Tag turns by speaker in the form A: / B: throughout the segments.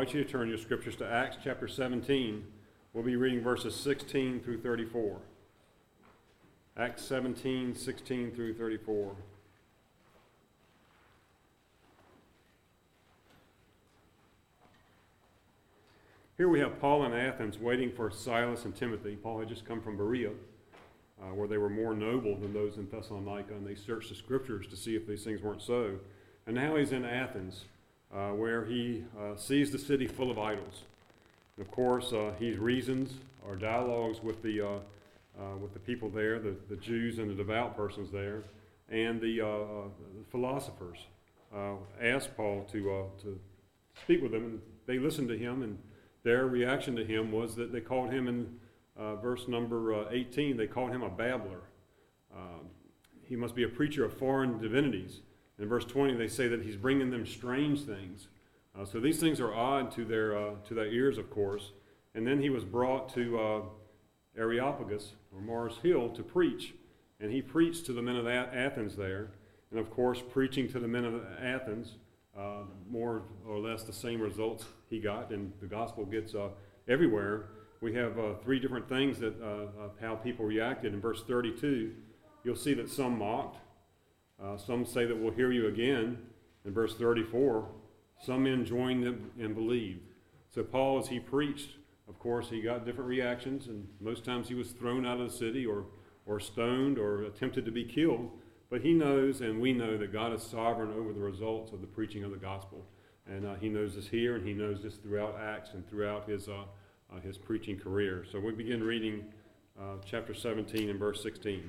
A: invite you to turn your scriptures to Acts chapter 17. We'll be reading verses 16 through 34. Acts 17, 16 through 34. Here we have Paul in Athens waiting for Silas and Timothy. Paul had just come from Berea, where they were more noble than those in Thessalonica, and they searched the scriptures to see if these things weren't so. And now he's in Athens, where he sees the city full of idols. And of course, he reasons or dialogues with the people there, the Jews and the devout persons there, and the philosophers. Asked Paul to speak with them, and they listened to him, and their reaction to him was that they called him in verse number 18, they called him a babbler. He must be a preacher of foreign divinities. In verse 20, they say that he's bringing them strange things. So these things are odd to their ears, of course. And then he was brought to Areopagus, or Mars Hill, to preach. And he preached to the men of Athens there. And of course, preaching to the men of Athens, more or less the same results he got, and the gospel gets everywhere. We have three different things that how people reacted. In verse 32, you'll see that some mocked. Some say that we'll hear you again. In verse 34, some men joined them and believed. So Paul, as he preached, of course, he got different reactions, and most times he was thrown out of the city or stoned or attempted to be killed. But he knows, and we know, that God is sovereign over the results of the preaching of the gospel. And he knows this here, and he knows this throughout Acts and throughout his preaching career. So we begin reading chapter 17 and verse 16.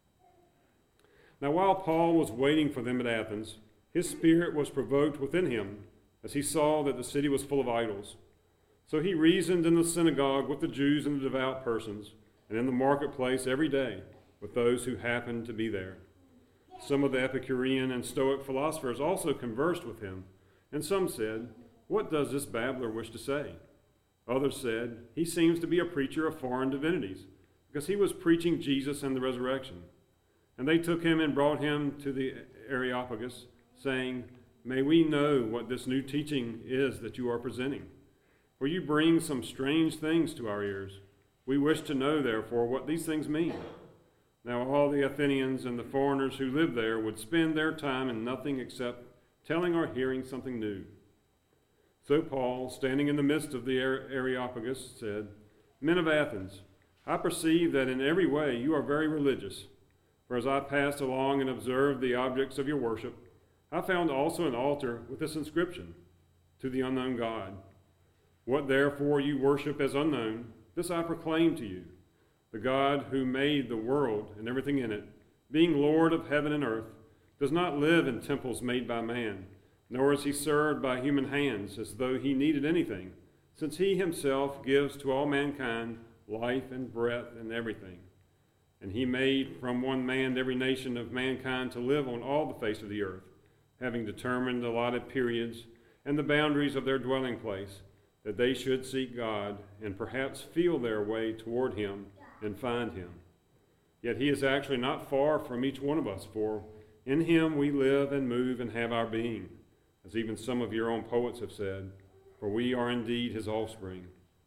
A: Now while Paul was waiting for them at Athens, his spirit was provoked within him as he saw that the city was full of idols. So he reasoned in the synagogue with the Jews and the devout persons, and in the marketplace every day with those who happened to be there. Some of the Epicurean and Stoic philosophers also conversed with him, and some said, "What does this babbler wish to say?" Others said, "He seems to be a preacher of foreign divinities, because he was preaching Jesus and the resurrection." And they took him and brought him to the Areopagus, saying, "May we know what this new teaching is that you are presenting? For you bring some strange things to our ears. We wish to know, therefore, what these things mean." Now all the Athenians and the foreigners who lived there would spend their time in nothing except telling or hearing something new. So Paul, standing in the midst of the Areopagus, said, "Men of Athens, I perceive that in every way you are very religious. For as I passed along and observed the objects of your worship, I found also an altar with this inscription, 'To the unknown God.' What therefore you worship as unknown, this I proclaim to you. The God who made the world and everything in it, being Lord of heaven and earth, does not live in temples made by man, nor is he served by human hands as though he needed anything, since he himself gives to all mankind life and breath and everything. And he made from one man every nation of mankind to live on all the face of the earth, having determined allotted periods and the boundaries of their dwelling place, that they should seek God and perhaps feel their way toward him and find him. Yet he is actually not far from each one of us, for in him we live and move and have our being, as even some of your own poets have said, for we are indeed his offspring.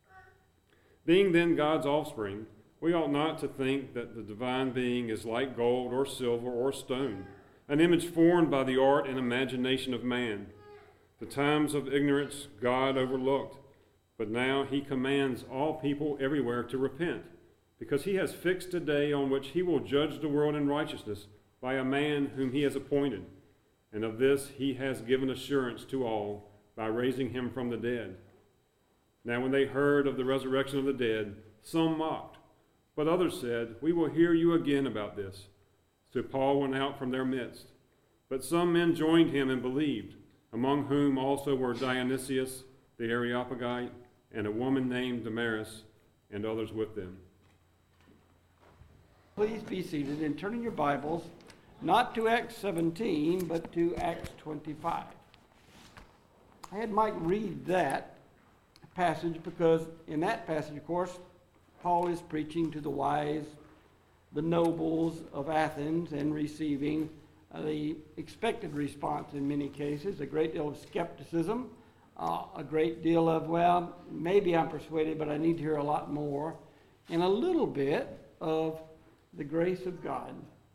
A: Being then God's offspring, we ought not to think that the divine being is like gold or silver or stone, an image formed by the art and imagination of man. The times of ignorance God overlooked, but now he commands all people everywhere to repent, because he has fixed a day on which he will judge the world in righteousness by a man whom he has appointed. And of this he has given assurance to all by raising him from the dead. Now when they heard of the resurrection of the dead, some mocked, but others said, "We will hear you again about this." So Paul went out from their midst. But some men joined him and believed, among whom also were Dionysius the Areopagite, and a woman named Damaris, and others with them.
B: Please be seated and turn in your Bibles, not to Acts 17, but to Acts 25. I had Mike read that passage because in that passage, of course, Paul is preaching to the wise, the nobles of Athens, and receiving the expected response in many cases, a great deal of skepticism a great deal of, well, maybe I'm persuaded, but I need to hear a lot more, and a little bit of the grace of God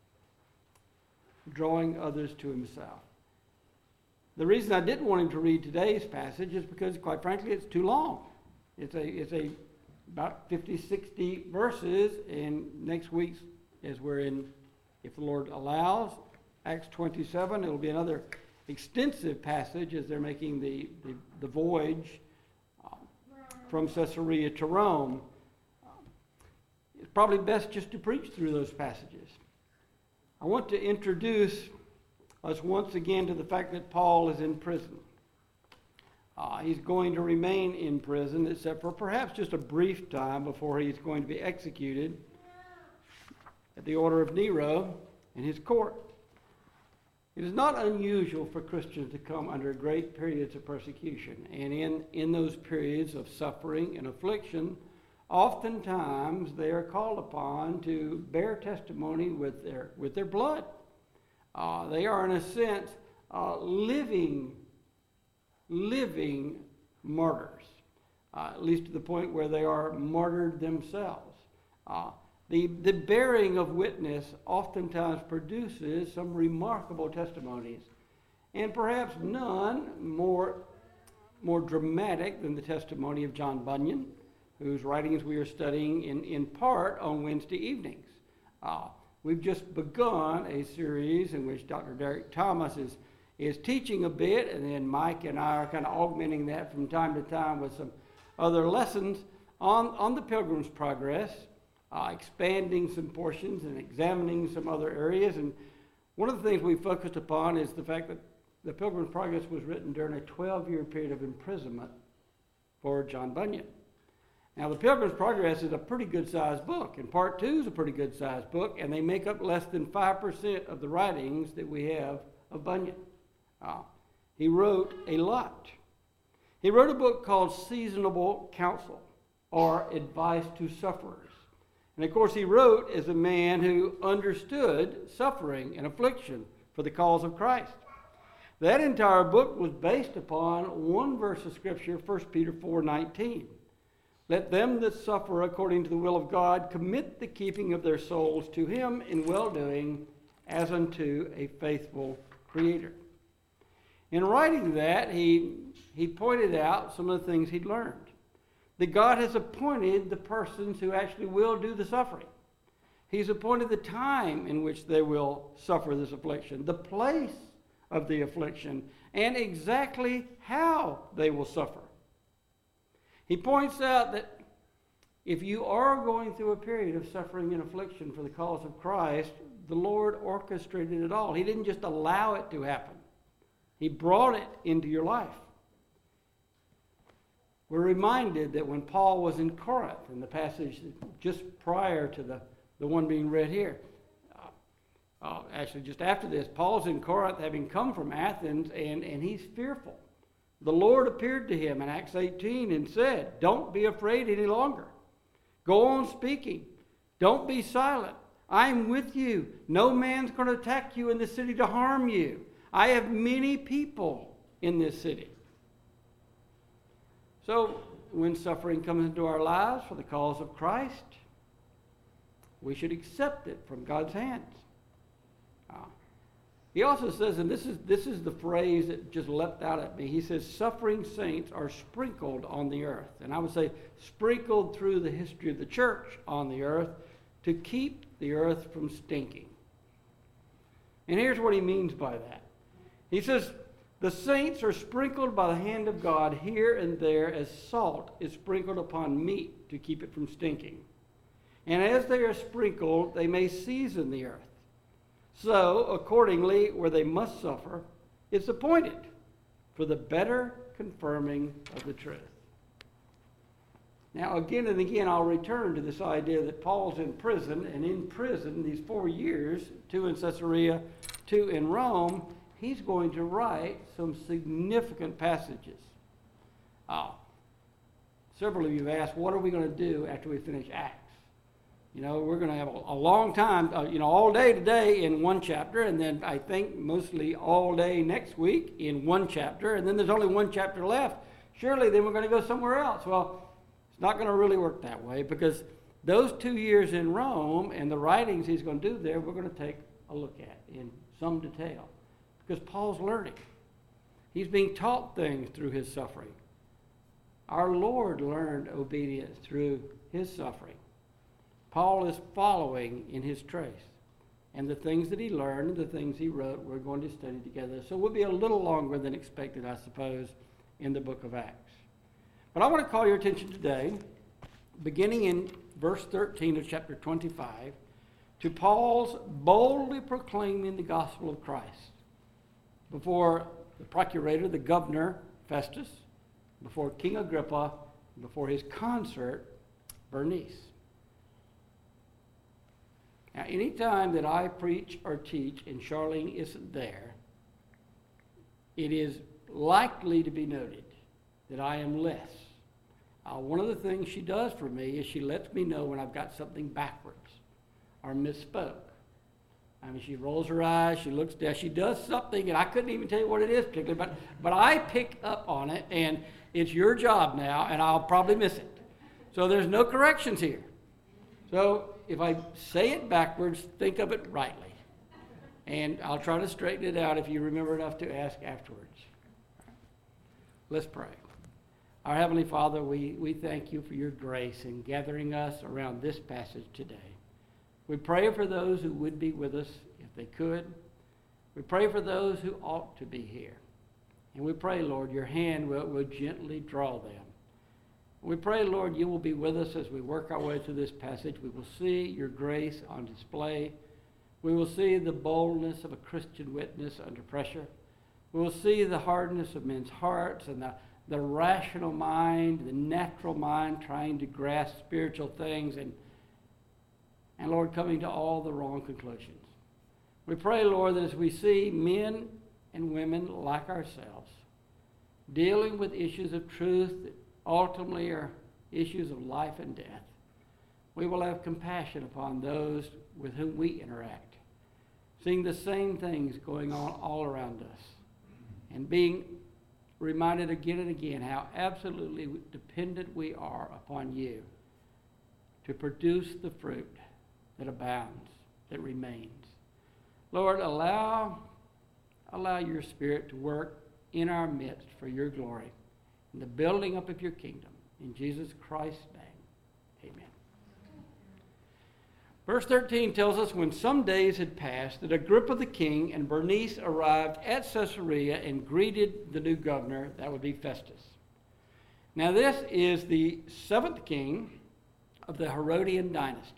B: drawing others to himself. The reason I didn't want him to read today's passage is because, quite frankly, it's too long. It's about 50, 60 verses, and next week's, as we're in, if the Lord allows, Acts 27, it'll be another extensive passage as they're making the voyage from Caesarea to Rome. It's probably best just to preach through those passages. I want to introduce us once again to the fact that Paul is in prison. He's going to remain in prison, except for perhaps just a brief time before he's going to be executed at the order of Nero in his court. It is not unusual for Christians to come under great periods of persecution, and in those periods of suffering and affliction, oftentimes they are called upon to bear testimony with their blood. They are, in a sense, living martyrs, at least to the point where they are martyred themselves. The bearing of witness oftentimes produces some remarkable testimonies, and perhaps none more dramatic than the testimony of John Bunyan, whose writings we are studying in part on Wednesday evenings. We've just begun a series in which Dr. Derek Thomas is teaching a bit, and then Mike and I are kind of augmenting that from time to time with some other lessons on the Pilgrim's Progress, expanding some portions and examining some other areas. And one of the things we focused upon is the fact that the Pilgrim's Progress was written during a 12-year period of imprisonment for John Bunyan. Now, the Pilgrim's Progress is a pretty good-sized book, and Part 2 is a pretty good-sized book, and they make up less than 5% of the writings that we have of Bunyan. He wrote a lot. He wrote a book called Seasonable Counsel, or Advice to Sufferers. And, of course, he wrote as a man who understood suffering and affliction for the cause of Christ. That entire book was based upon one verse of Scripture, 1 Peter 4:19. Let them that suffer according to the will of God commit the keeping of their souls to him in well-doing as unto a faithful Creator. In writing that, he pointed out some of the things he'd learned. That God has appointed the persons who actually will do the suffering. He's appointed the time in which they will suffer this affliction, the place of the affliction, and exactly how they will suffer. He points out that if you are going through a period of suffering and affliction for the cause of Christ, the Lord orchestrated it all. He didn't just allow it to happen. He brought it into your life. We're reminded that when Paul was in Corinth, in the passage just prior to the one being read here, actually just after this, Paul's in Corinth having come from Athens, and he's fearful. The Lord appeared to him in Acts 18 and said, "Don't be afraid any longer. Go on speaking. Don't be silent. I am with you. No man's going to attack you in the city to harm you. I have many people in this city." So, when suffering comes into our lives for the cause of Christ, we should accept it from God's hands. He also says, and this is the phrase that just leapt out at me, he says, suffering saints are sprinkled on the earth. And I would say sprinkled through the history of the church on the earth to keep the earth from stinking. And here's what he means by that. He says, the saints are sprinkled by the hand of God here and there as salt is sprinkled upon meat to keep it from stinking. And as they are sprinkled, they may season the earth. So, accordingly, where they must suffer, it's appointed for the better confirming of the truth. Now, again and again, I'll return to this idea that Paul's in prison, and in prison, these 4 years, 2 in Caesarea, 2 in Rome, he's going to write some significant passages. Several of you have asked, what are we going to do after we finish Acts? You know, we're going to have a long time, all day today in one chapter, and then I think mostly all day next week in one chapter, and then there's only one chapter left Surely then we're going to go somewhere else. Well, it's not going to really work that way, because those 2 years in Rome and the writings he's going to do there, we're going to take a look at in some detail. Because Paul's learning. He's being taught things through his suffering. Our Lord learned obedience through his suffering. Paul is following in his trace. And the things that he learned and the things he wrote, we're going to study together. So we'll be a little longer than expected, I suppose, in the book of Acts. But I want to call your attention today, beginning in verse 13 of chapter 25, to Paul's boldly proclaiming the gospel of Christ before the procurator, the governor, Festus, before King Agrippa, before his consort, Bernice. Now, anytime that I preach or teach and Charlene isn't there, it is likely to be noted that I am less. One of the things she does for me is she lets me know when I've got something backwards or misspoke. I mean, she rolls her eyes, she looks down, she does something, and I couldn't even tell you what it is particularly, but I pick up on it, and it's your job now, and I'll probably miss it. So there's no corrections here. So if I say it backwards, think of it rightly. And I'll try to straighten it out if you remember enough to ask afterwards. Let's pray. Our Heavenly Father, we thank you for your grace in gathering us around this passage today. We pray for those who would be with us if they could. We pray for those who ought to be here. And we pray, Lord, your hand will gently draw them. We pray, Lord, you will be with us as we work our way through this passage. We will see your grace on display. We will see the boldness of a Christian witness under pressure. We will see the hardness of men's hearts and the rational mind, the natural mind trying to grasp spiritual things and Lord, coming to all the wrong conclusions. We pray, Lord, that as we see men and women like ourselves dealing with issues of truth that ultimately are issues of life and death, we will have compassion upon those with whom we interact, seeing the same things going on all around us, and being reminded again and again how absolutely dependent we are upon you to produce the fruit that abounds, that remains. Lord, allow your Spirit to work in our midst for your glory, in the building up of your kingdom. In Jesus Christ's name, amen. Verse 13 tells us, when some days had passed, that Agrippa the king and Bernice arrived at Caesarea and greeted the new governor, that would be Festus. Now this is the 7th king of the Herodian dynasty.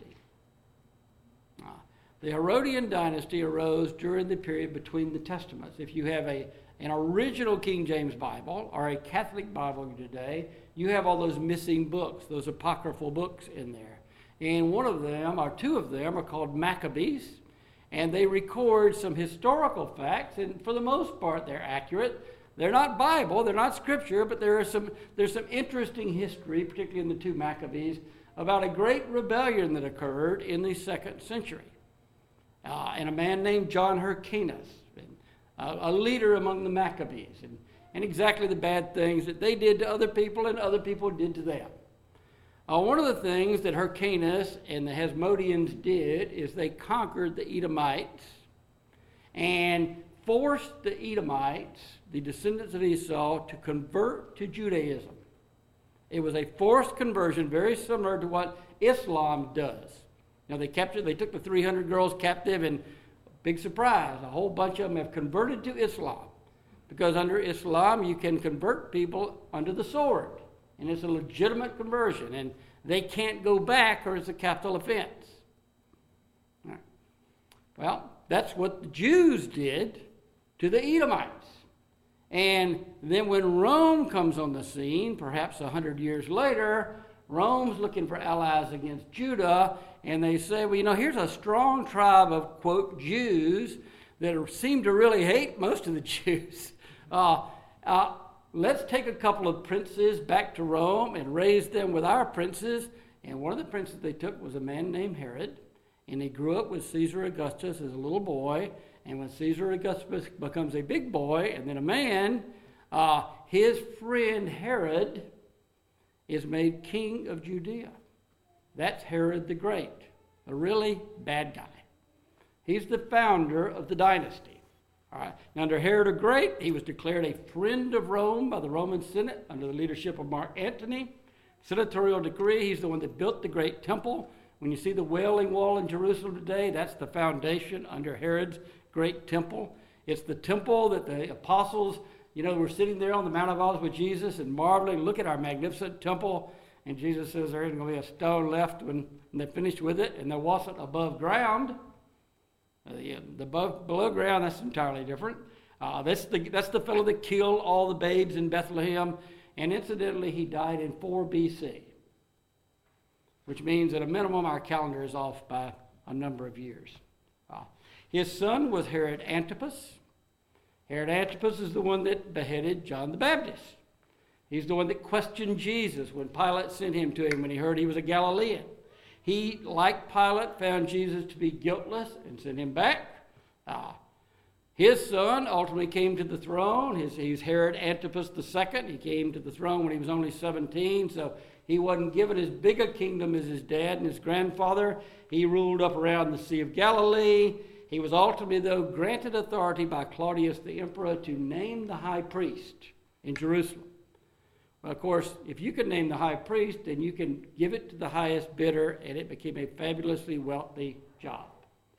B: The Herodian dynasty arose during the period between the Testaments. If you have an original King James Bible or a Catholic Bible today, you have all those missing books, those apocryphal books in there. And one of them, or two of them, are called Maccabees, and they record some historical facts, and for the most part they're accurate. They're not Bible, they're not Scripture, but there's some interesting history, particularly in the two Maccabees, about a great rebellion that occurred in the 2nd century. And a man named John Hyrcanus, a leader among the Maccabees, and exactly the bad things that they did to other people and other people did to them. One of the things that Hyrcanus and the Hasmoneans did is they conquered the Edomites and forced the Edomites, the descendants of Esau, to convert to Judaism. It was a forced conversion, very similar to what Islam does. Now they took the 300 girls captive, and big surprise, a whole bunch of them have converted to Islam. Because under Islam, you can convert people under the sword. And it's a legitimate conversion. And they can't go back or it's a capital offense. Right. Well, that's what the Jews did to the Edomites. And then when Rome comes on the scene, perhaps 100 years later, Rome's looking for allies against Judah, and they say, well, here's a strong tribe of, quote, Jews that seem to really hate most of the Jews. Let's take a couple of princes back to Rome and raise them with our princes. And one of the princes they took was a man named Herod, and he grew up with Caesar Augustus as a little boy. And when Caesar Augustus becomes a big boy and then a man, his friend Herod is made king of Judea. That's Herod the Great, a really bad guy. He's the founder of the dynasty. All right. Now, under Herod the Great, he was declared a friend of Rome by the Roman Senate under the leadership of Mark Antony. Senatorial decree, he's the one that built the great temple. When you see the Wailing Wall in Jerusalem today, that's the foundation under Herod's great temple. It's the temple that the apostles, were sitting there on the Mount of Olives with Jesus and marveling, look at our magnificent temple. And Jesus says there isn't going to be a stone left when they're finished with it, and there wasn't above ground. Below ground, that's entirely different. That's the fellow that killed all the babes in Bethlehem. And incidentally, he died in 4 B.C., which means at a minimum our calendar is off by a number of years. His son was Herod Antipas. Herod Antipas is the one that beheaded John the Baptist. He's the one that questioned Jesus when Pilate sent him to him when he heard he was a Galilean. He, like Pilate, found Jesus to be guiltless and sent him back. His son ultimately came to the throne. He's Herod Antipas II. He came to the throne when he was only 17, so he wasn't given as big a kingdom as his dad and his grandfather. He ruled up around the Sea of Galilee. He was ultimately, though, granted authority by Claudius the emperor to name the high priest in Jerusalem. Well, of course, if you can name the high priest, then you can give it to the highest bidder, and it became a fabulously wealthy job.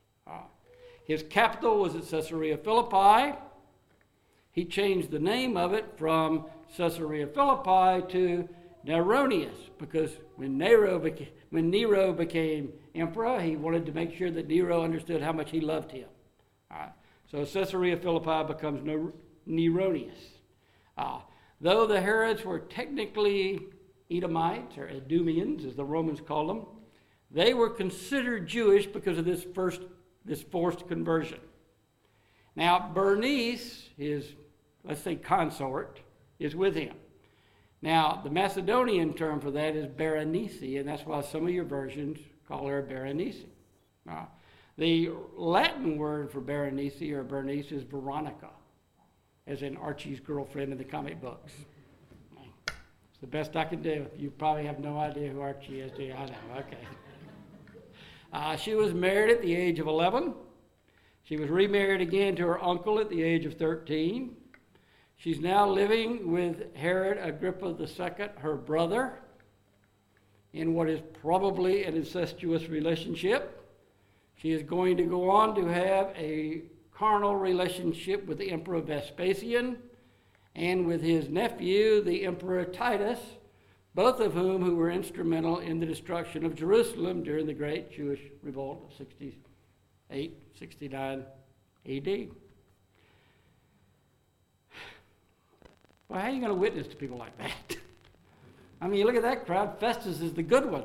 B: His capital was at Caesarea Philippi. He changed the name of it from Caesarea Philippi to Neronius, because when Nero became emperor, he wanted to make sure that Nero understood how much he loved him. All right. So Caesarea Philippi becomes Neronius. Though the Herods were technically Edomites, or Edomians, as the Romans called them, they were considered Jewish because of this forced conversion. Now, Bernice, his, let's say, consort, is with him. Now, the Macedonian term for that is Berenice, and that's why some of your versions call her Berenice. The Latin word for Berenice or Bernice is Veronica, as in Archie's girlfriend in the comic books. It's the best I can do. You probably have no idea who Archie is, do you? I know, okay. She was married at the age of 11. She was remarried again to her uncle at the age of 13. She's now living with Herod Agrippa II, her brother, in what is probably an incestuous relationship. She is going to go on to have a carnal relationship with the Emperor Vespasian and with his nephew, the Emperor Titus, both of whom who were instrumental in the destruction of Jerusalem during the Great Jewish Revolt of 68, 69 AD. Well, how are you going to witness to people like that? I mean, you look at that crowd, Festus is the good one.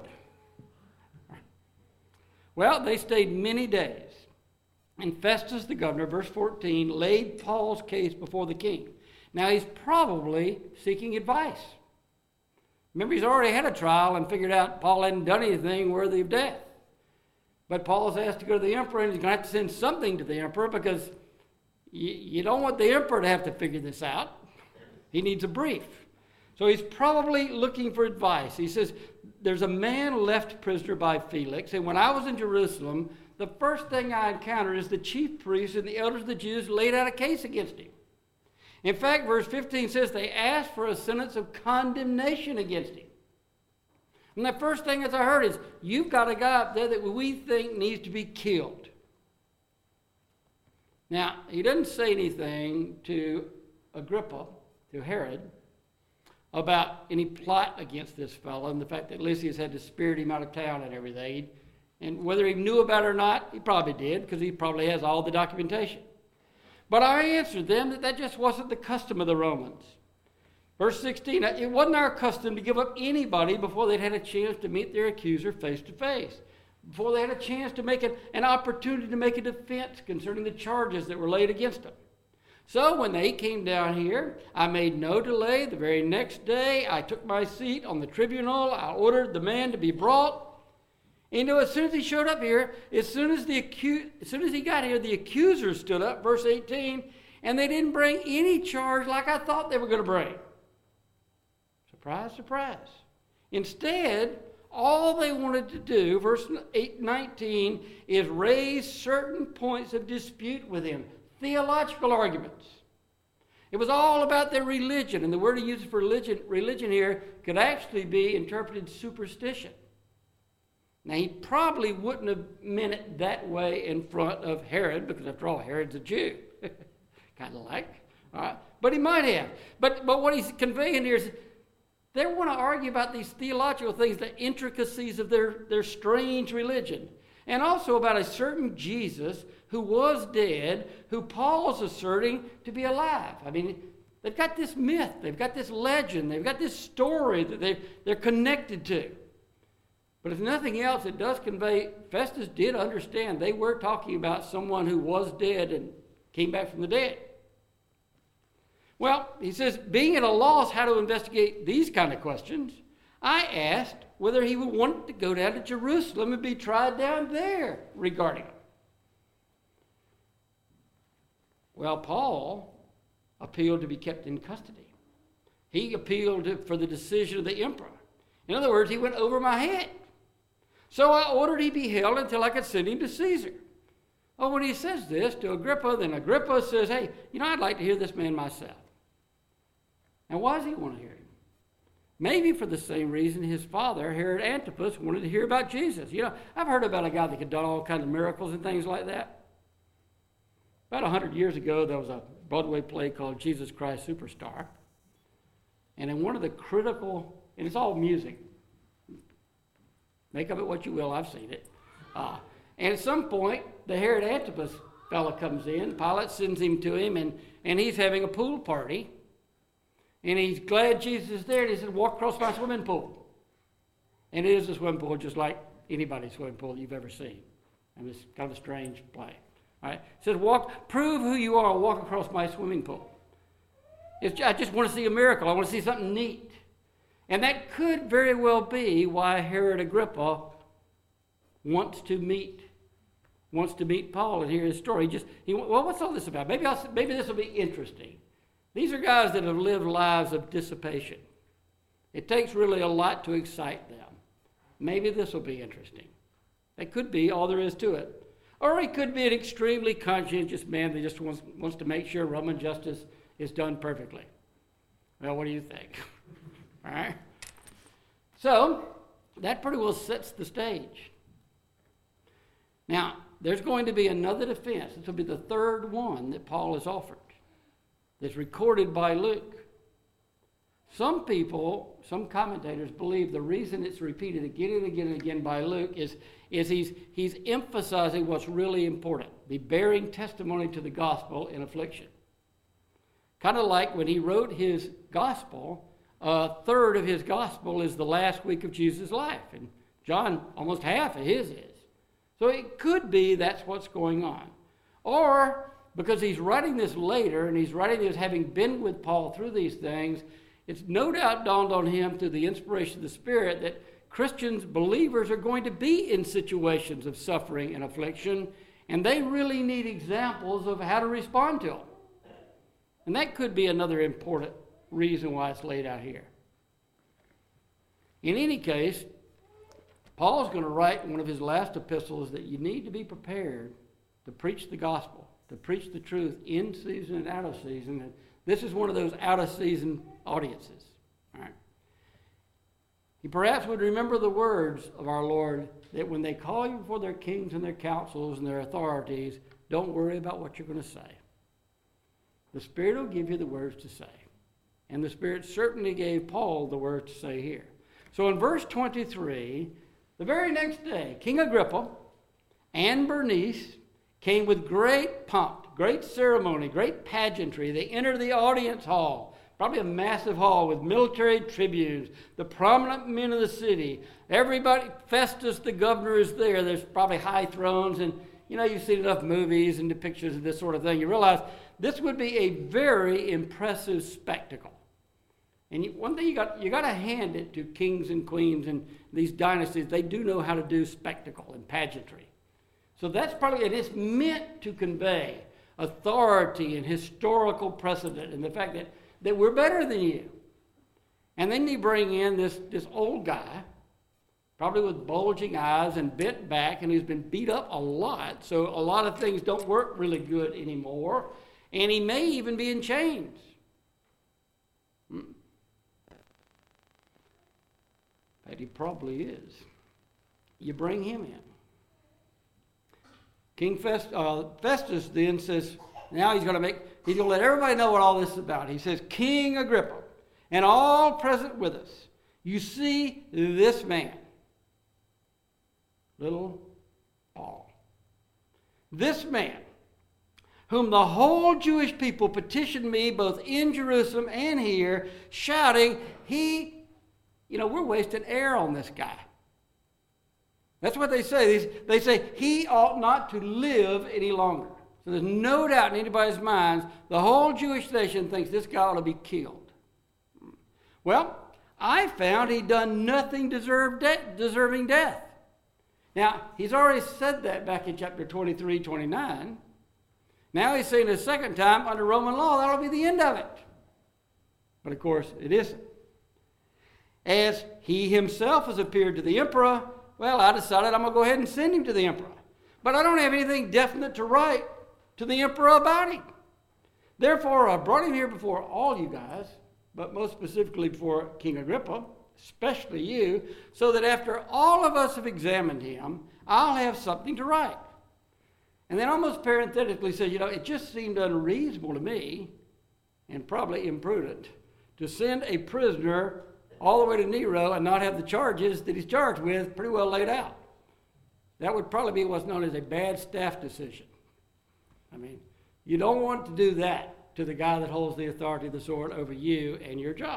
B: Well, they stayed many days. And Festus, the governor, verse 14, laid Paul's case before the king. Now, he's probably seeking advice. Remember, he's already had a trial and figured out Paul hadn't done anything worthy of death. But Paul's asked to go to the emperor, and he's going to have to send something to the emperor because you don't want the emperor to have to figure this out. He needs a brief. So he's probably looking for advice. He says, there's a man left prisoner by Felix, and when I was in Jerusalem, the first thing I encountered is the chief priests and the elders of the Jews laid out a case against him. In fact, verse 15 says they asked for a sentence of condemnation against him. And the first thing that I heard is, you've got a guy up there that we think needs to be killed. Now, he doesn't say anything to Agrippa, to Herod, about any plot against this fellow and the fact that Lysias had to spirit him out of town and everything. And whether he knew about it or not, he probably did, because he probably has all the documentation. But I answered them that just wasn't the custom of the Romans. Verse 16, it wasn't our custom to give up anybody before they'd had a chance to meet their accuser face to face, before they had a chance to make an opportunity to make a defense concerning the charges that were laid against them. So when they came down here, I made no delay. The very next day, I took my seat on the tribunal. I ordered the man to be brought. And as soon as he showed up here, as soon as he got here, the accuser stood up, verse 18, and they didn't bring any charge like I thought they were going to bring. Surprise, surprise. Instead, all they wanted to do, verse 19, is raise certain points of dispute with him, theological arguments. It was all about their religion, and the word he uses for religion here could actually be interpreted superstition. Now, he probably wouldn't have meant it that way in front of Herod, because after all, Herod's a Jew. Kind of like. All right? But he might have. But what he's conveying here is they want to argue about these theological things, the intricacies of their strange religion. And also about a certain Jesus who was dead, who Paul's asserting to be alive. I mean, they've got this myth, they've got this legend, they've got this story that they're connected to. But if nothing else, it does convey, Festus did understand they were talking about someone who was dead and came back from the dead. Well, he says, being at a loss how to investigate these kind of questions, I asked whether he would want to go down to Jerusalem and be tried down there regarding them. Well, Paul appealed to be kept in custody. He appealed for the decision of the emperor. In other words, he went over my head. So I ordered he be held until I could send him to Caesar. Oh, when he says this to Agrippa, then Agrippa says, hey, I'd like to hear this man myself. And why does he want to hear him? Maybe for the same reason his father, Herod Antipas, wanted to hear about Jesus. I've heard about a guy that could do all kinds of miracles and things like that. About 100 years ago, there was a Broadway play called Jesus Christ Superstar. And in one of the critical, and it's all music. Make of it what you will, I've seen it. And at some point, the Herod Antipas fella comes in. Pilate sends him to him, and he's having a pool party. And he's glad Jesus is there, and he said, walk across my swimming pool. And it is a swimming pool just like anybody's swimming pool you've ever seen. And it's kind of a strange play. All right? He says, prove who you are, walk across my swimming pool. I just want to see a miracle. I want to see something neat. And that could very well be why Herod Agrippa wants to meet Paul and hear his story. What's all this about? Maybe this will be interesting. These are guys that have lived lives of dissipation. It takes really a lot to excite them. Maybe this will be interesting. That could be all there is to it. Or he could be an extremely conscientious man that just wants to make sure Roman justice is done perfectly. Well, what do you think? All right? So, that pretty well sets the stage. Now, there's going to be another defense. This will be the third one that Paul has offered. That's recorded by Luke. Some commentators believe the reason it's repeated again and again and again by Luke is he's emphasizing what's really important, the bearing testimony to the gospel in affliction. Kind of like when he wrote his gospel, a third of his gospel is the last week of Jesus' life, and John, almost half of his is. So it could be that's what's going on. Or because he's writing this later, and he's writing this having been with Paul through these things, it's no doubt dawned on him through the inspiration of the Spirit that Christians, believers, are going to be in situations of suffering and affliction, and they really need examples of how to respond to them. And that could be another important reason why it's laid out here. In any case, Paul's going to write in one of his last epistles that you need to be prepared to preach the gospel, to preach the truth in season and out of season. And this is one of those out-of-season audiences. All right. He perhaps would remember the words of our Lord that when they call you before their kings and their councils and their authorities, don't worry about what you're going to say. The Spirit will give you the words to say. And the Spirit certainly gave Paul the words to say here. So in verse 23, the very next day, King Agrippa and Bernice came with great pomp, great ceremony, great pageantry. They entered the audience hall, probably a massive hall with military tribunes, the prominent men of the city. Everybody, Festus, the governor, is there. There's probably high thrones, and you've seen enough movies and pictures of this sort of thing. You realize this would be a very impressive spectacle. And one thing you got to hand it to kings and queens and these dynasties. They do know how to do spectacle and pageantry. So that's probably, and it's meant to convey authority and historical precedent and the fact that we're better than you. And then they bring in this old guy, probably with bulging eyes and bent back, and he's been beat up a lot, so a lot of things don't work really good anymore, and he may even be in chains. But he probably is. You bring him in. King Festus then says, now he's going to let everybody know what all this is about. He says, King Agrippa, and all present with us, you see this man, little Paul. This man, whom the whole Jewish people petitioned me both in Jerusalem and here, shouting, we're wasting air on this guy. That's what they say. They say he ought not to live any longer. So there's no doubt in anybody's minds, the whole Jewish nation thinks this guy ought to be killed. Well, I found he'd done nothing deserving death. Now, he's already said that back in chapter 23, 29. Now he's saying it a second time under Roman law, that'll be the end of it. But of course, it isn't. As he himself has appeared to the emperor, well, I decided I'm going to go ahead and send him to the emperor. But I don't have anything definite to write to the emperor about him. Therefore, I brought him here before all you guys, but most specifically before King Agrippa, especially you, so that after all of us have examined him, I'll have something to write. And then almost parenthetically says, it just seemed unreasonable to me, and probably imprudent, to send a prisoner all the way to Nero and not have the charges that he's charged with pretty well laid out. That would probably be what's known as a bad staff decision. You don't want to do that to the guy that holds the authority of the sword over you and your job.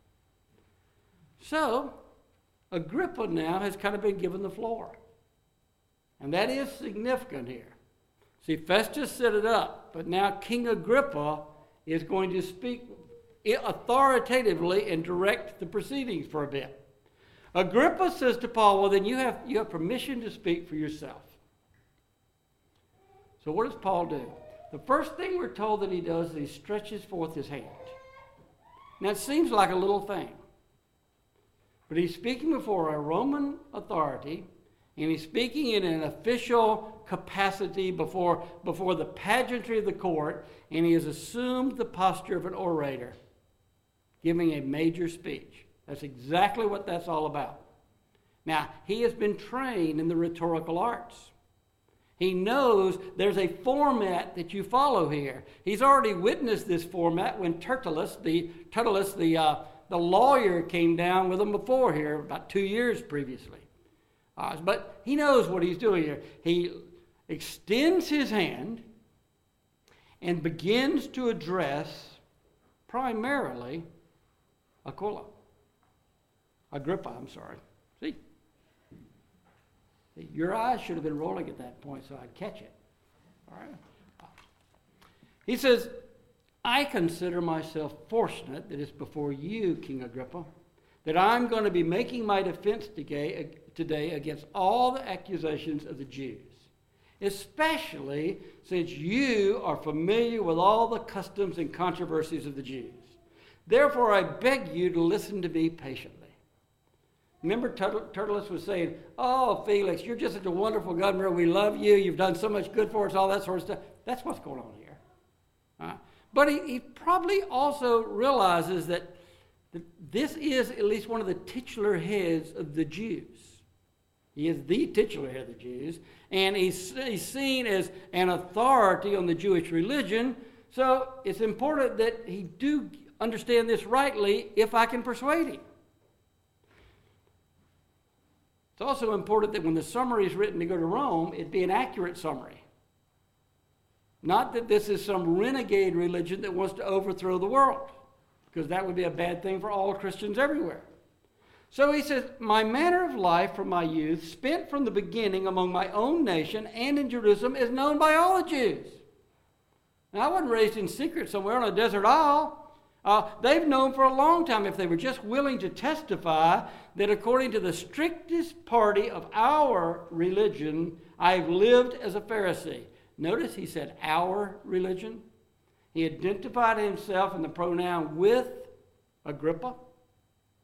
B: So, Agrippa now has kind of been given the floor. And that is significant here. See, Festus set it up, but now King Agrippa is going to speak authoritatively and direct the proceedings for a bit. Agrippa says to Paul, well, then you have permission to speak for yourself. So what does Paul do? The first thing we're told that he does is he stretches forth his hand. Now it seems like a little thing, but he's speaking before a Roman authority, and he's speaking in an official capacity before the pageantry of the court, and he has assumed the posture of an orator, giving a major speech. That's exactly what that's all about. Now, he has been trained in the rhetorical arts. He knows there's a format that you follow here. He's already witnessed this format when Tertullus, the lawyer, came down with him before here, about 2 years previously. But he knows what he's doing here. He extends his hand and begins to address primarily Agrippa, I'm sorry. See, your eyes should have been rolling at that point so I'd catch it. All right. He says, I consider myself fortunate that it's before you, King Agrippa, that I'm going to be making my defense today against all the accusations of the Jews, especially since you are familiar with all the customs and controversies of the Jews. Therefore, I beg you to listen to me patiently. Remember, Tertullus was saying, oh, Felix, you're just such a wonderful governor. We love you. You've done so much good for us, all that sort of stuff. That's what's going on here. But he probably also realizes that this is at least one of the titular heads of the Jews. He is the titular head of the Jews, and he's seen as an authority on the Jewish religion. So it's important that he do understand this rightly if I can persuade him. It's also important that when the summary is written to go to Rome, it be an accurate summary. Not that this is some renegade religion that wants to overthrow the world, because that would be a bad thing for all Christians everywhere. So he says, my manner of life from my youth, spent from the beginning among my own nation and in Jerusalem, is known by all the Jews. Now, I wasn't raised in secret somewhere on a desert isle. They've known for a long time, if they were just willing to testify, that according to the strictest party of our religion, I've lived as a Pharisee. Notice he said our religion. He identified himself in the pronoun with Agrippa.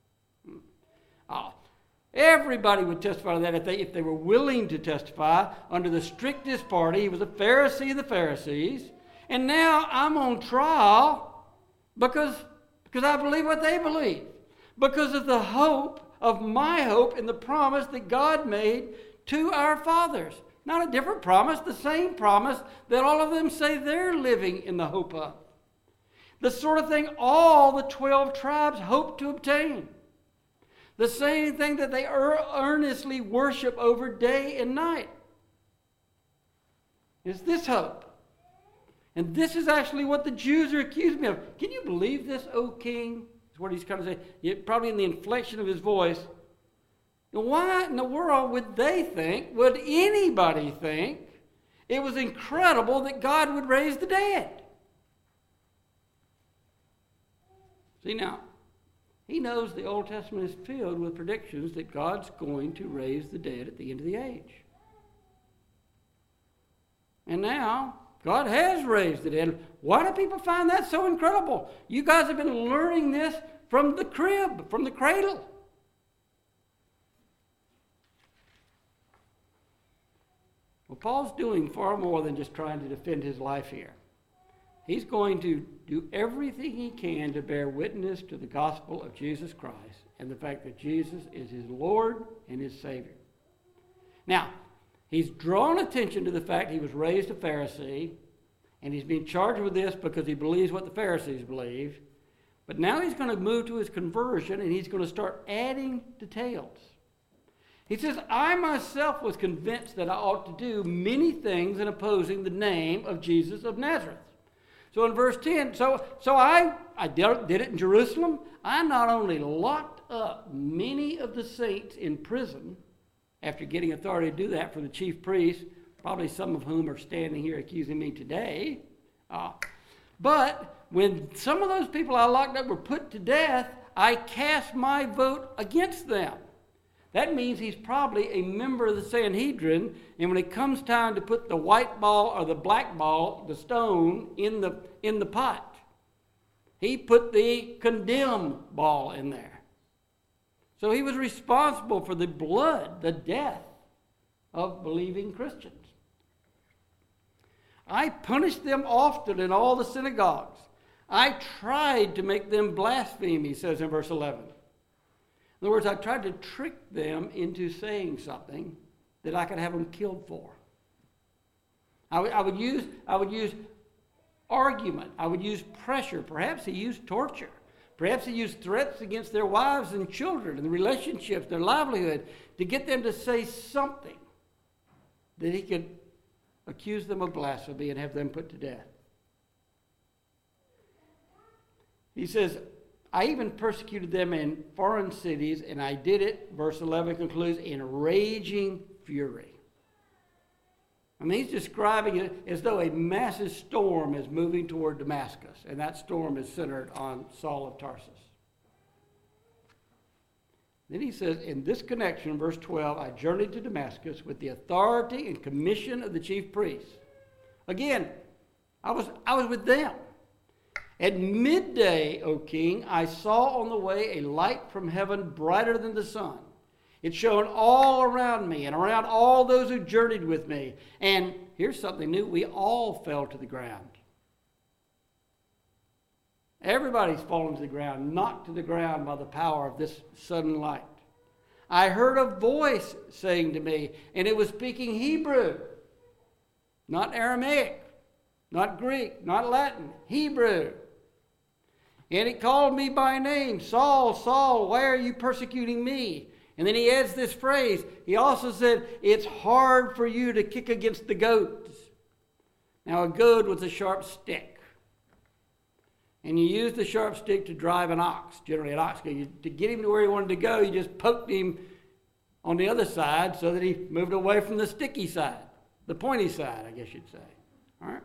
B: Everybody would testify to that if they were willing to testify under the strictest party. He was a Pharisee of the Pharisees. And now I'm on trial because I believe what they believe. Because of the hope of my hope in the promise that God made to our fathers. Not a different promise, the same promise that all of them say they're living in the hope of. The sort of thing all the 12 tribes hope to obtain. The same thing that they earnestly worship over day and night. Is this hope. And this is actually what the Jews are accusing me of. Can you believe this, O king? That's what he's kind of saying. Probably in the inflection of his voice. Why in the world would they think, would anybody think, it was incredible that God would raise the dead? See now, he knows the Old Testament is filled with predictions that God's going to raise the dead at the end of the age. And now, God has raised the dead. Why do people find that so incredible? You guys have been learning this from the crib, from the cradle. Well, Paul's doing far more than just trying to defend his life here. He's going to do everything he can to bear witness to the gospel of Jesus Christ and the fact that Jesus is his Lord and his Savior. Now, he's drawn attention to the fact he was raised a Pharisee, and he's being charged with this because he believes what the Pharisees believed. But now he's going to move to his conversion, and he's going to start adding details. He says, I myself was convinced that I ought to do many things in opposing the name of Jesus of Nazareth. So in verse 10, so I did it in Jerusalem. I not only locked up many of the saints in prison, after getting authority to do that for the chief priests, probably some of whom are standing here accusing me today. But when some of those people I locked up were put to death, I cast my vote against them. That means he's probably a member of the Sanhedrin, and when it comes time to put the white ball or the black ball, the stone, in the pot, he put the condemn ball in there. So he was responsible for the blood, the death of believing Christians. I punished them often in all the synagogues. I tried to make them blaspheme, he says in verse 11. In other words, I tried to trick them into saying something that I could have them killed for. I would use argument. I would use pressure. Perhaps he used torture. Perhaps he used threats against their wives and children and the relationships, their livelihood, to get them to say something that he could accuse them of blasphemy and have them put to death. He says, I even persecuted them in foreign cities, and I did it, verse 11 concludes, in raging fury. I mean, he's describing it as though a massive storm is moving toward Damascus, and that storm is centered on Saul of Tarsus. Then he says, in this connection, verse 12, I journeyed to Damascus with the authority and commission of the chief priests. Again, I was with them. At midday, O king, I saw on the way a light from heaven brighter than the sun. It shone all around me and around all those who journeyed with me. And here's something new. We all fell to the ground. Everybody's fallen to the ground, knocked to the ground by the power of this sudden light. I heard a voice saying to me, and it was speaking Hebrew, not Aramaic, not Greek, not Latin, Hebrew. And it called me by name, Saul, Saul, why are you persecuting me? And then he adds this phrase. He also said, it's hard for you to kick against the goads. Now, a goad was a sharp stick. And you used the sharp stick to drive an ox, generally an ox. To get him to where he wanted to go, you just poked him on the other side so that he moved away from the sticky side, the pointy side, I guess you'd say. All right?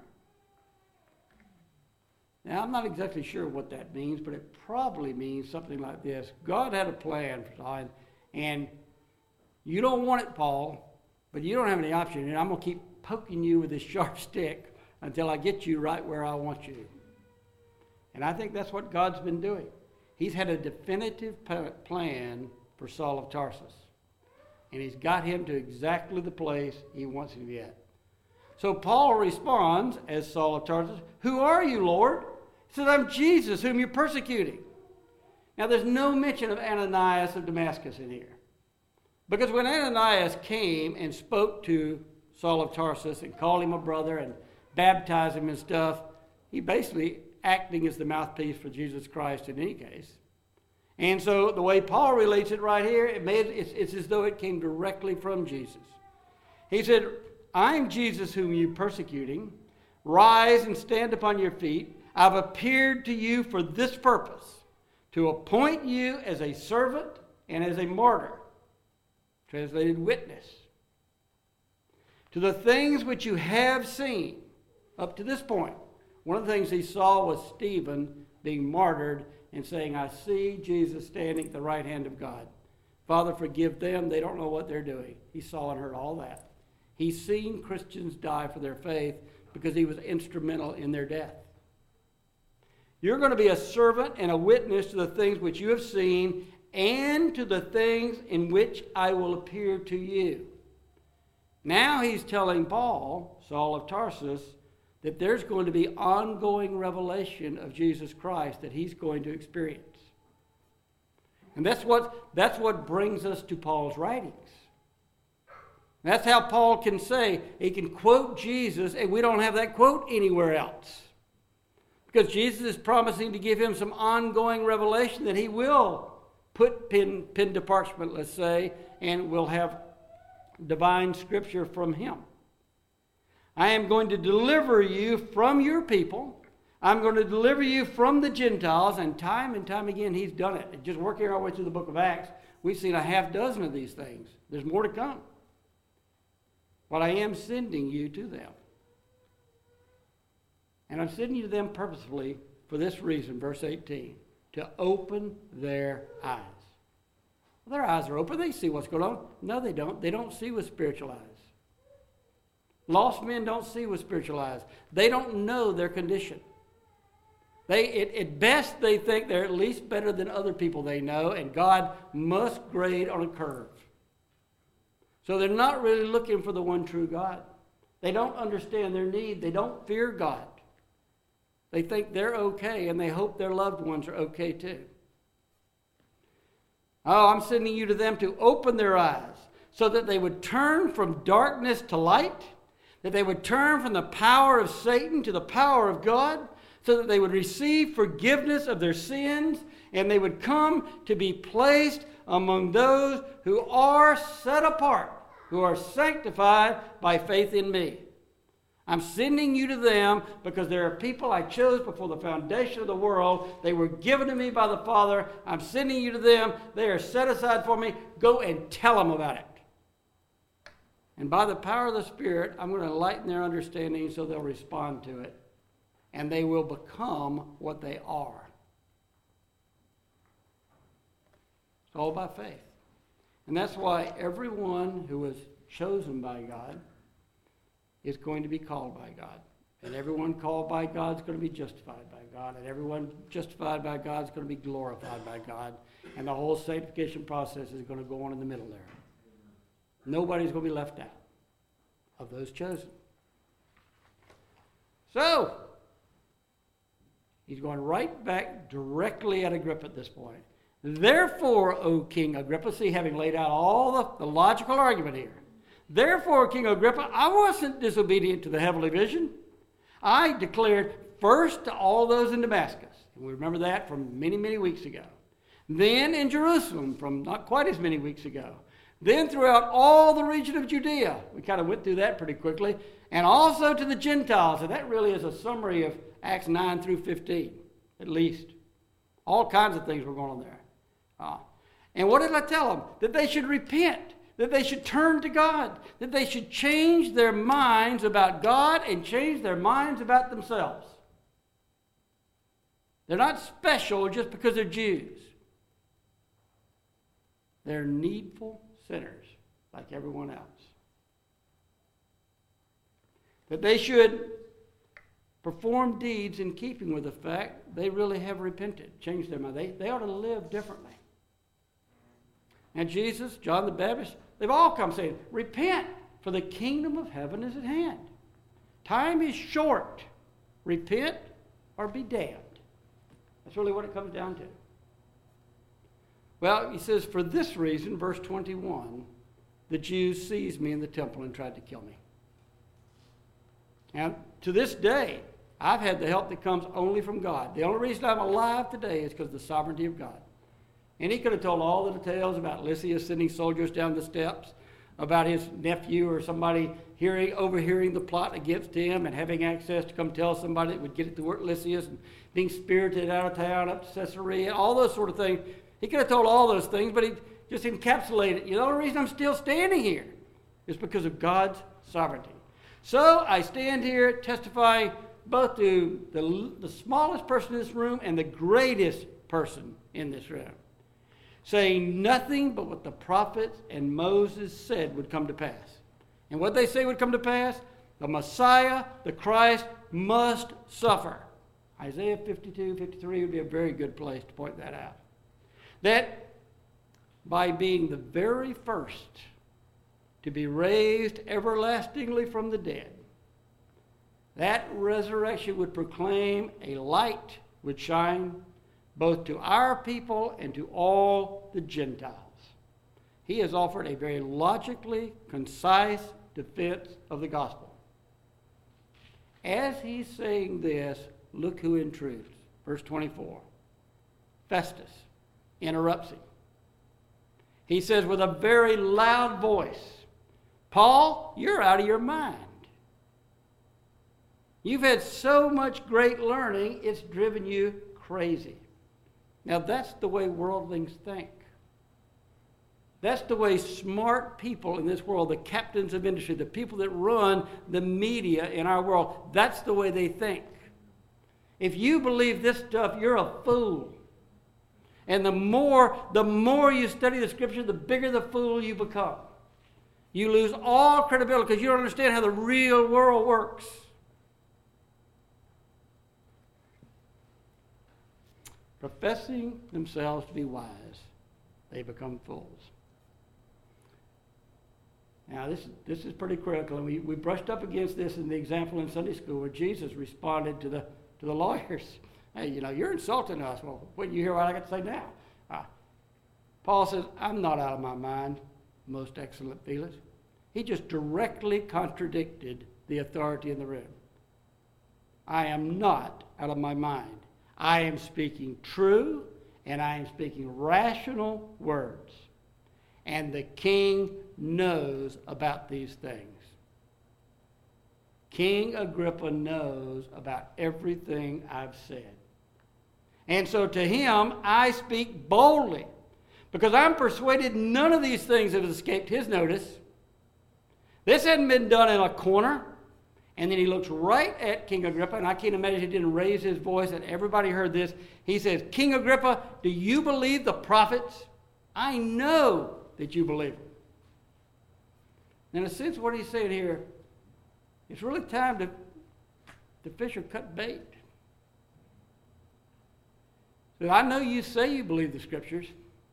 B: Now, I'm not exactly sure what that means, but it probably means something like this. God had a plan for Saul, and you don't want it, Paul, but you don't have any option. And I'm going to keep poking you with this sharp stick until I get you right where I want you. And I think that's what God's been doing. He's had a definitive plan for Saul of Tarsus. And he's got him to exactly the place he wants him to be at. So Paul responds, as Saul of Tarsus, "Who are you, Lord?" He says, "I'm Jesus, whom you're persecuting." Now, there's no mention of Ananias of Damascus in here. Because when Ananias came and spoke to Saul of Tarsus and called him a brother and baptized him and stuff, he basically acting as the mouthpiece for Jesus Christ in any case. And so the way Paul relates it right here, it's as though it came directly from Jesus. He said, "I'm Jesus whom you're persecuting. Rise and stand upon your feet. I've appeared to you for this purpose, to appoint you as a servant and as a martyr," translated witness, "to the things which you have seen." Up to this point, one of the things he saw was Stephen being martyred and saying, "I see Jesus standing at the right hand of God. Father, forgive them. They don't know what they're doing." He saw and heard all that. He's seen Christians die for their faith because he was instrumental in their death. You're going to be a servant and a witness to the things which you have seen and to the things in which I will appear to you. Now he's telling Paul, Saul of Tarsus, that there's going to be ongoing revelation of Jesus Christ that he's going to experience. And that's what brings us to Paul's writings. That's how Paul can say, he can quote Jesus, and we don't have that quote anywhere else. Because Jesus is promising to give him some ongoing revelation that he will put pen to parchment, let's say, and will have divine scripture from him. "I am going to deliver you from your people. I'm going to deliver you from the Gentiles." And time again, he's done it. Just working our way through the book of Acts, we've seen a half dozen of these things. There's more to come. "But I am sending you to them. And I'm sending you to them purposefully for this reason," verse 18, "to open their eyes." Well, their eyes are open. They see what's going on. No, they don't. They don't see with spiritual eyes. Lost men don't see with spiritual eyes. They don't know their condition. At best, they think they're at least better than other people they know, and God must grade on a curve. So they're not really looking for the one true God. They don't understand their need. They don't fear God. They think they're okay, and they hope their loved ones are okay too. "Oh, I'm sending you to them to open their eyes so that they would turn from darkness to light, that they would turn from the power of Satan to the power of God, so that they would receive forgiveness of their sins, and they would come to be placed among those who are set apart, who are sanctified by faith in me. I'm sending you to them because there are people I chose before the foundation of the world. They were given to me by the Father. I'm sending you to them. They are set aside for me. Go and tell them about it. And by the power of the Spirit, I'm going to enlighten their understanding so they'll respond to it. And they will become what they are. It's all by faith. And that's why everyone who is chosen by God is going to be called by God. And everyone called by God is going to be justified by God. And everyone justified by God is going to be glorified by God. And the whole sanctification process is going to go on in the middle there. Nobody's going to be left out of those chosen. So, he's going right back directly at Agrippa at this point. "Therefore, O King Agrippa," see, having laid out all the logical argument here. "Therefore, King Agrippa, I wasn't disobedient to the heavenly vision. I declared first to all those in Damascus." And we remember that from many, many weeks ago. "Then in Jerusalem from not quite as many weeks ago. Then throughout all the region of Judea." We kind of went through that pretty quickly. "And also to the Gentiles." And that really is a summary of Acts 9 through 15, at least. All kinds of things were going on there. And what did I tell them? That they should repent, that they should turn to God, that they should change their minds about God and change their minds about themselves. They're not special just because they're Jews. They're needful sinners like everyone else. That they should perform deeds in keeping with the fact they really have repented, changed their mind. They ought to live differently. and Jesus, John the Baptist, they've all come saying, repent, for the kingdom of heaven is at hand. Time is short. Repent or be damned. That's really what it comes down to. Well, he says, for this reason, verse 21, the Jews seized me in the temple and tried to kill me. And to this day, I've had the help that comes only from God. The only reason I'm alive today is because of the sovereignty of God. And he could have told all the details about Lysias sending soldiers down the steps, about his nephew or somebody overhearing the plot against him and having access to come tell somebody that would get it to work Lysias and being spirited out of town up to Caesarea, all those sort of things. He could have told all those things, but he just encapsulated it. The only reason I'm still standing here is because of God's sovereignty. So I stand here testifying both to the smallest person in this room and the greatest person in this room, saying nothing but what the prophets and Moses said would come to pass. And what they say would come to pass, the Messiah, the Christ, must suffer. Isaiah 52, 53 would be a very good place to point that out. That by being the very first to be raised everlastingly from the dead, that resurrection would proclaim a light would shine both to our people and to all the Gentiles. He has offered a very logically concise defense of the gospel. As he's saying this, look who intrudes. Verse 24. Festus interrupts him. He says with a very loud voice, Paul, you're out of your mind. You've had so much great learning, it's driven you crazy. Now that's the way worldlings think. That's the way smart people in this world, the captains of industry, the people that run the media in our world, that's the way they think. If you believe this stuff, you're a fool. And the more you study the Scripture, the bigger the fool you become. You lose all credibility because you don't understand how the real world works. Professing themselves to be wise, they become fools. Now, this is pretty critical, and we brushed up against this in the example in Sunday school where Jesus responded to the lawyers. Hey, you're insulting us. Well, when you hear what I got to say now? Paul says, I'm not out of my mind, most excellent Felix. He just directly contradicted the authority in the room. I am not out of my mind. I am speaking true, and I am speaking rational words. And the king knows about these things. King Agrippa knows about everything I've said. And so to him, I speak boldly, because I'm persuaded none of these things have escaped his notice. This hadn't been done in a corner. And then he looks right at King Agrippa, and I can't imagine he didn't raise his voice, and everybody heard this. He says, King Agrippa, do you believe the prophets? I know that you believe them. In a sense, what he's saying here, it's really time to fish or cut bait. So I know you say you believe the Scriptures.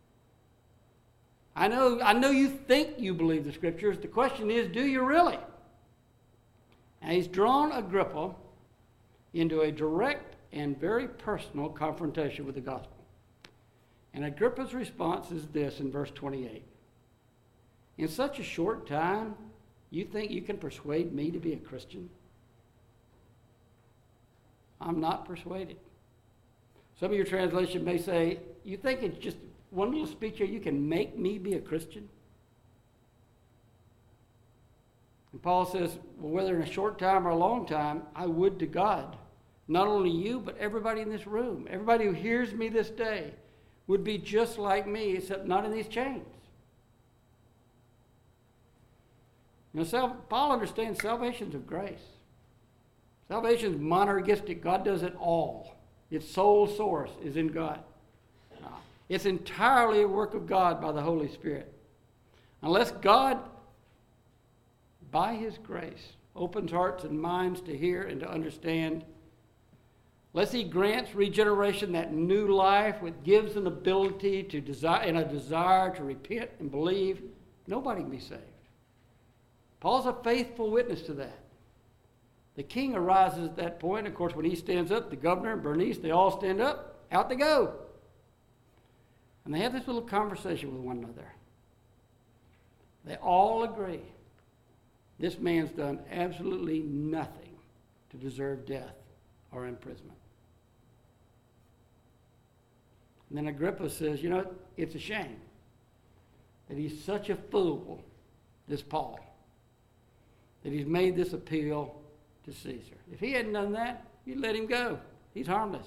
B: I know you think you believe the Scriptures. The question is, do you really? And he's drawn Agrippa into a direct and very personal confrontation with the gospel. And Agrippa's response is this in verse 28. In such a short time, you think you can persuade me to be a Christian? I'm not persuaded. Some of your translation may say, you think it's just one little speech here, you can make me be a Christian? And Paul says, well, whether in a short time or a long time, I would to God, not only you, but everybody in this room, everybody who hears me this day would be just like me, except not in these chains. Paul understands salvation's of grace. Salvation's monergistic. God does it all. Its sole source is in God. It's entirely a work of God by the Holy Spirit. Unless God, by His grace, opens hearts and minds to hear and to understand, unless he grants regeneration, that new life, which gives an ability to desire and a desire to repent and believe, nobody can be saved. Paul's a faithful witness to that. The king arises at that point. Of course, when he stands up, the governor and Bernice, they all stand up. Out they go. And they have this little conversation with one another. They all agree this man's done absolutely nothing to deserve death or imprisonment. And then Agrippa says, you know, it's a shame that he's such a fool, this Paul, that he's made this appeal to Caesar. If he hadn't done that, you'd let him go. He's harmless.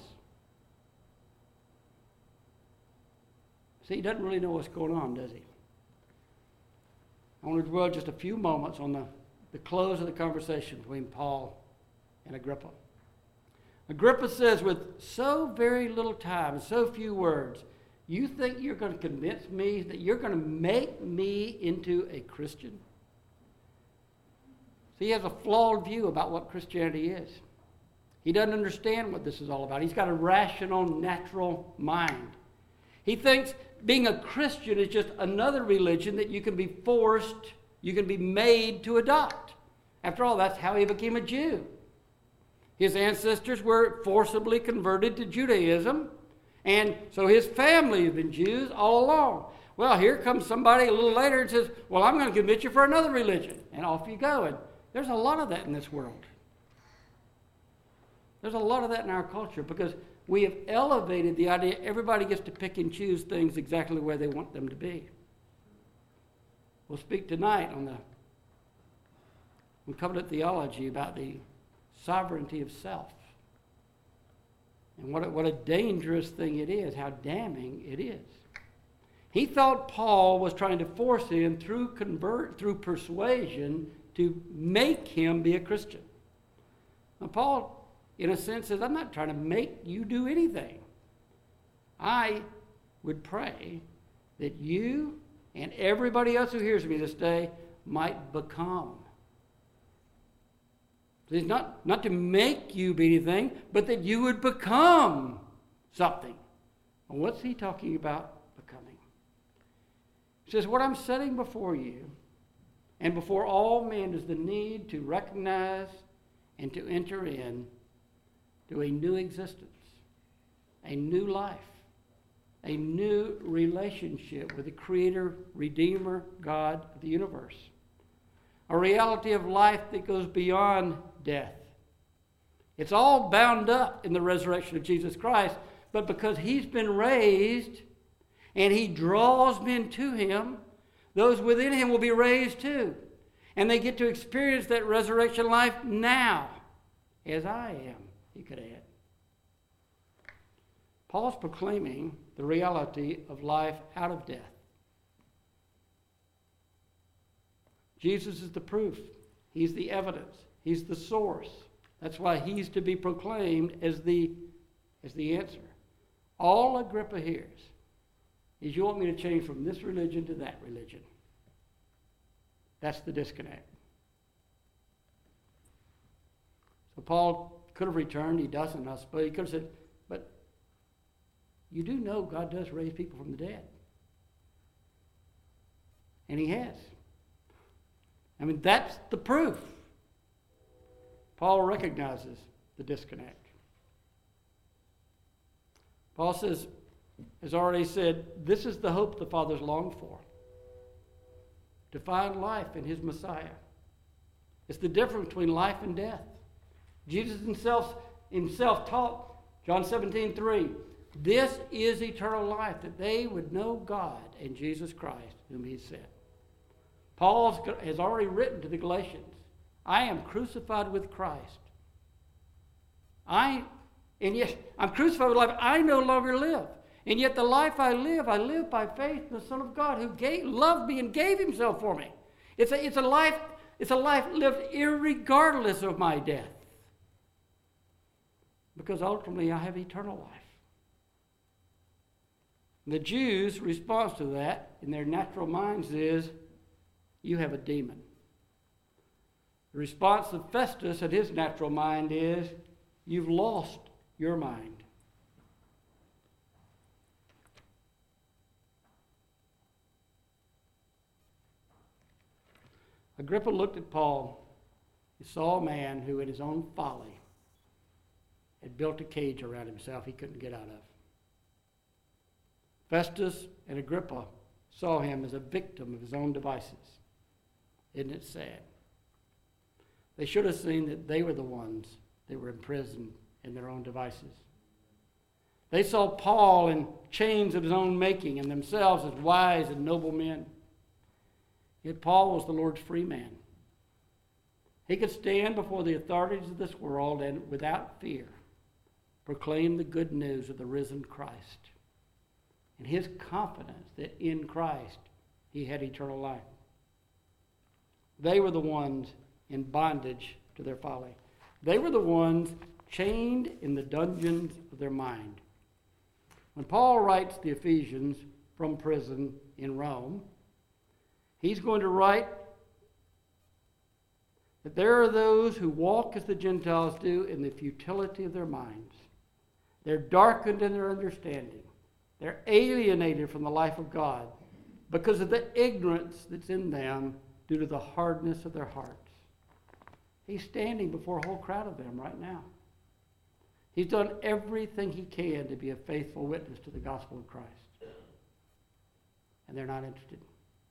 B: See, he doesn't really know what's going on, does he? I want to dwell just a few moments on the close of the conversation between Paul and Agrippa. Agrippa says, with so very little time and so few words, you think you're going to convince me that you're going to make me into a Christian? See, he has a flawed view about what Christianity is. He doesn't understand what this is all about. He's got a rational, natural mind. He thinks being a Christian is just another religion that you can be forced, you can be made to adopt. After all, that's how he became a Jew. His ancestors were forcibly converted to Judaism, and so his family has been Jews all along. Well, here comes somebody a little later and says, well, I'm going to convert you for another religion, and off you go. And there's a lot of that in this world. There's a lot of that in our culture because we have elevated the idea everybody gets to pick and choose things exactly the way they want them to be. We'll speak tonight on covenant theology about the sovereignty of self. And what a dangerous thing it is, how damning it is. He thought Paul was trying to force him through persuasion to make him be a Christian. Now, Paul, in a sense, says, I'm not trying to make you do anything. I would pray that you and everybody else who hears me this day might become. It's not to make you be anything, but that you would become something. And what's he talking about becoming? He says, what I'm setting before you and before all men is the need to recognize and to enter in to a new existence, a new life, a new relationship with the Creator, Redeemer, God of the universe. A reality of life that goes beyond death. It's all bound up in the resurrection of Jesus Christ, but because he's been raised and he draws men to him, those within him will be raised too. And they get to experience that resurrection life now, as I am, he could add. Paul's proclaiming the reality of life out of death. Jesus is the proof. He's the evidence. He's the source. That's why he's to be proclaimed as the answer. All Agrippa hears is, you want me to change from this religion to that religion. That's the disconnect. So Paul could have returned. He doesn't, I suppose. He could have said, but you do know God does raise people from the dead. And he has. I mean, that's the proof. Paul recognizes the disconnect. Paul says, as already said, this is the hope the Father's longed for. To find life in his Messiah. It's the difference between life and death. Jesus himself taught, John 17:3, this is eternal life, that they would know God and Jesus Christ, whom he sent. Paul has already written to the Galatians, I am crucified with Christ. And yes, I'm crucified with life. I no longer live. And yet the life I live by faith in the Son of God who loved me and gave himself for me. It's a life lived irregardless of my death. Because ultimately I have eternal life. The Jews' response to that in their natural minds is, you have a demon. The response of Festus at his natural mind is, you've lost your mind. Agrippa looked at Paul. He saw a man who, in his own folly, had built a cage around himself he couldn't get out of. Festus and Agrippa saw him as a victim of his own devices. Isn't it sad? They should have seen that they were the ones that were imprisoned in their own devices. They saw Paul in chains of his own making and themselves as wise and noble men. Yet Paul was the Lord's free man. He could stand before the authorities of this world and, without fear, proclaim the good news of the risen Christ and his confidence that in Christ he had eternal life. They were the ones in bondage to their folly. They were the ones chained in the dungeons of their mind. When Paul writes the Ephesians from prison in Rome, he's going to write that there are those who walk as the Gentiles do in the futility of their minds. They're darkened in their understanding. They're alienated from the life of God because of the ignorance that's in them due to the hardness of their hearts. He's standing before a whole crowd of them right now. He's done everything he can to be a faithful witness to the gospel of Christ. And they're not interested.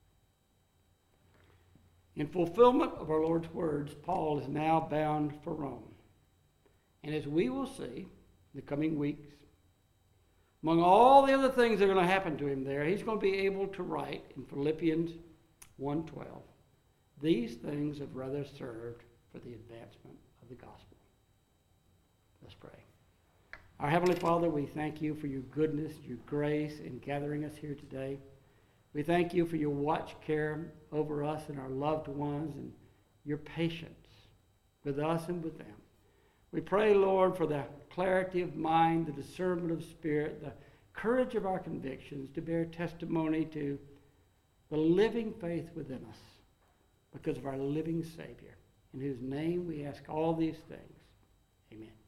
B: In fulfillment of our Lord's words, Paul is now bound for Rome. And as we will see in the coming weeks, among all the other things that are going to happen to him there, he's going to be able to write in Philippians 1:12, these things have rather served for the advancement of the gospel. Let's pray. Our Heavenly Father, we thank you for your goodness, your grace in gathering us here today. We thank you for your watch care over us and our loved ones and your patience with us and with them. We pray, Lord, for the clarity of mind, the discernment of spirit, the courage of our convictions to bear testimony to the living faith within us because of our living Savior, in whose name we ask all these things. Amen.